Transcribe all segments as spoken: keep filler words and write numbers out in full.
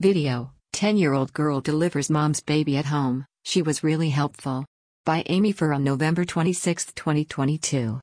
Video: ten-year-old girl delivers mom's baby at home. She was really helpful. By Amy Furr on November twenty-sixth, twenty twenty-two.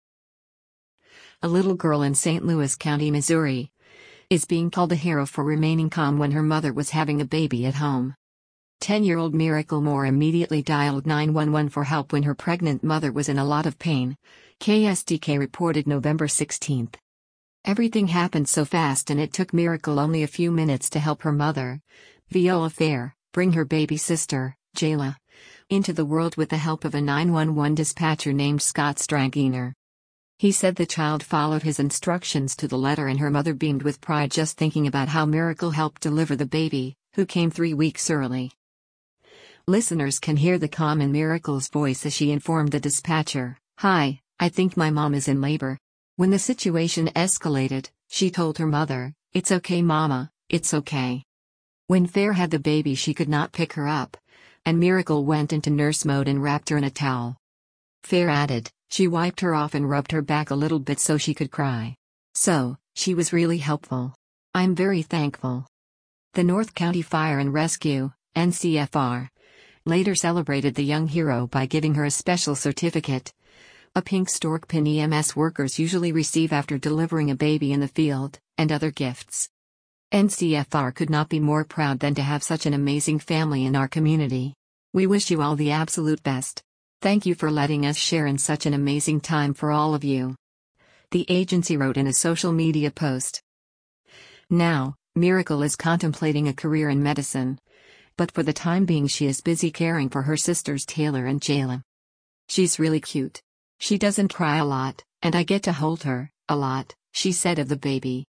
A little girl in Saint Louis County, Missouri, is being called a hero for remaining calm when her mother was having a baby at home. ten-year-old Miracle Moore immediately dialed nine one one for help when her pregnant mother was in a lot of pain, K S D K reported November sixteenth. Everything happened so fast and it took Miracle only a few minutes to help her mother, Viola Fair, bring her baby sister, Jayla, into the world with the help of a nine one one dispatcher named Scott Straginer. He said the child followed his instructions to the letter and her mother beamed with pride just thinking about how Miracle helped deliver the baby, who came three weeks early. Listeners can hear the calm in Miracle's voice as she informed the dispatcher, "Hi, I think my mom is in labor." When the situation escalated, she told her mother, "It's okay, Mama, it's okay." When Fair had the baby, she could not pick her up, and Miracle went into nurse mode and wrapped her in a towel. Fair added, she wiped her off and rubbed her back a little bit so she could cry. So, she was really helpful. I'm very thankful. The North County Fire and Rescue, N C F R, later celebrated the young hero by giving her a special certificate, a pink stork pin E M S workers usually receive after delivering a baby in the field, and other gifts. N C F R could not be more proud than to have such an amazing family in our community. We wish you all the absolute best. Thank you for letting us share in such an amazing time for all of you. The agency wrote in a social media post. Now, Miracle is contemplating a career in medicine, but for the time being she is busy caring for her sisters Taylor and Jayla. She's really cute. She doesn't cry a lot, and I get to hold her a lot, she said of the baby.